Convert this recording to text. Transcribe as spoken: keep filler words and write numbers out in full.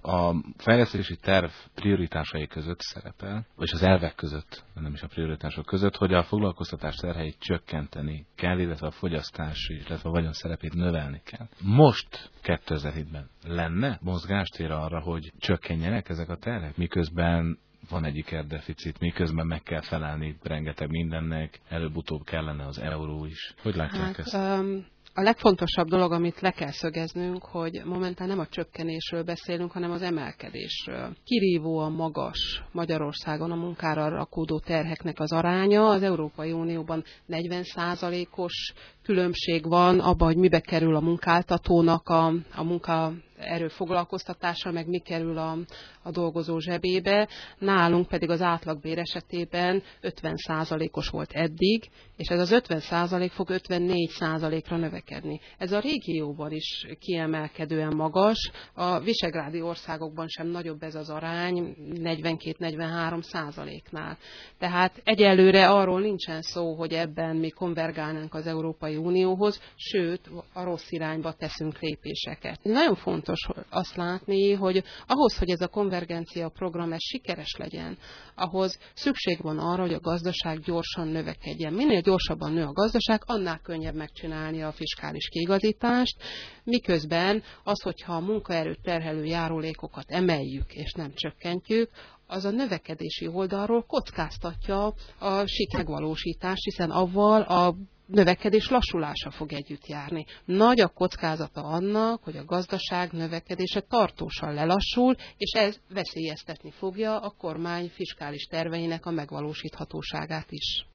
a fejlesztési terv prioritásai között szerepel, vagy az elvek között, nem is a prioritások között, hogy a foglalkoztatás terheit csökkenteni kell, illetve a fogyasztási, illetve a vagyon szerepét növelni kell. Most kétezer-hétben lenne mozgástér arra, hogy csökkenjenek ezek a terhek, miközben van egy ikerdeficit, miközben meg kell felelni rengeteg mindennek, előbb-utóbb kellene az euró is. Hogy látják hát, ezt? Um... A legfontosabb dolog, amit le kell szögeznünk, hogy momentán nem a csökkenésről beszélünk, hanem az emelkedésről. Kirívóan magas Magyarországon a munkára rakódó terheknek az aránya. Az Európai Unióban negyven százalékos különbség van abban, hogy mibe kerül a munkáltatónak a, a munkaerő foglalkoztatása, meg mi kerül a, a dolgozó zsebébe. Nálunk pedig az átlagbér esetében ötven százalékos volt eddig, és ez az ötven százalék fog ötvennégy százalékra növekedni. Ez a régióban is kiemelkedően magas, a visegrádi országokban sem nagyobb ez az arány, negyvenkét-negyvenhárom százaléknál. Tehát egyelőre arról nincsen szó, hogy ebben mi konvergálnánk az Európai Unióhoz, sőt, a rossz irányba teszünk lépéseket. Nagyon fontos azt látni, hogy ahhoz, hogy ez a konvergencia program ez sikeres legyen, ahhoz szükség van arra, hogy a gazdaság gyorsan növekedjen. Minél gyorsabban nő a gazdaság, annál könnyebb megcsinálni a fiskális kiigazítást, miközben az, hogyha a munkaerőt terhelő járulékokat emeljük és nem csökkentjük, az a növekedési oldalról kockáztatja a siker megvalósítást, hiszen avval a növekedés lassulása fog együtt járni. Nagy a kockázata annak, hogy a gazdaság növekedése tartósan lelassul, és ez veszélyeztetni fogja a kormány fiskális terveinek a megvalósíthatóságát is.